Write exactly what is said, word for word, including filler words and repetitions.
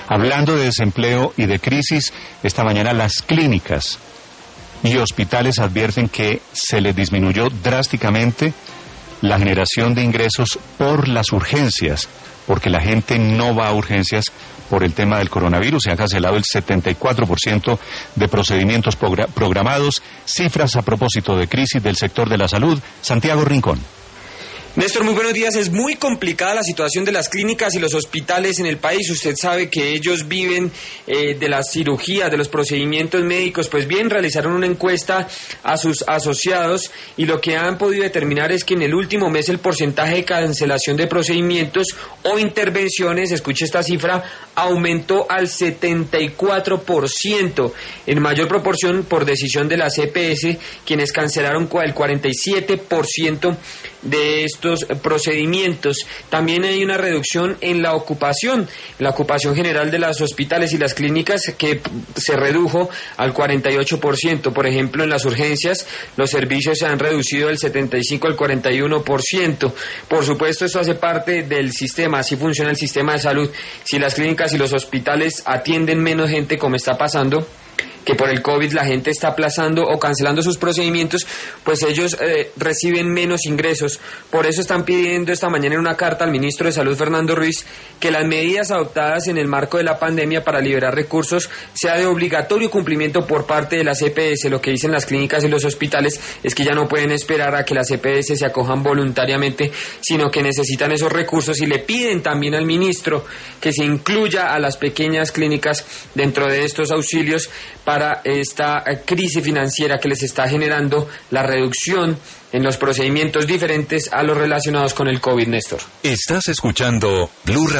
Hablando de desempleo y de crisis, esta mañana las clínicas y hospitales advierten que se les disminuyó drásticamente la generación de ingresos por las urgencias, porque la gente no va a urgencias por el tema del coronavirus. Se ha cancelado el setenta y cuatro por ciento de procedimientos programados. Cifras a propósito de crisis del sector de la salud. Santiago Rincón. Néstor, muy buenos días. Es muy complicada la situación de las clínicas y los hospitales en el país. Usted sabe que ellos viven eh, de las cirugías, de los procedimientos médicos. Pues bien, realizaron una encuesta a sus asociados y lo que han podido determinar es que en el último mes el porcentaje de cancelación de procedimientos o intervenciones, escuche esta cifra, aumentó al setenta y cuatro por ciento, en mayor proporción por decisión de la C P S, quienes cancelaron el cuarenta y siete por ciento de estos procedimientos. También hay una reducción en la ocupación, la ocupación general de los hospitales y las clínicas, que se redujo al cuarenta y ocho por ciento. Por ejemplo, en las urgencias los servicios se han reducido del setenta y cinco al cuarenta y uno por ciento. Por supuesto, esto hace parte del sistema, así funciona el sistema de salud. Si las clínicas y los hospitales atienden menos gente, como está pasando, que por el COVID la gente está aplazando o cancelando sus procedimientos, pues ellos eh, reciben menos ingresos. Por eso están pidiendo esta mañana en una carta al ministro de Salud, Fernando Ruiz, que las medidas adoptadas en el marco de la pandemia para liberar recursos sea de obligatorio cumplimiento por parte de la C P S. Lo que dicen las clínicas y los hospitales es que ya no pueden esperar a que las C P S se acojan voluntariamente, sino que necesitan esos recursos, y le piden también al ministro que se incluya a las pequeñas clínicas dentro de estos auxilios para esta crisis financiera que les está generando la reducción en los procedimientos diferentes a los relacionados con el COVID, Néstor. Estás escuchando Blue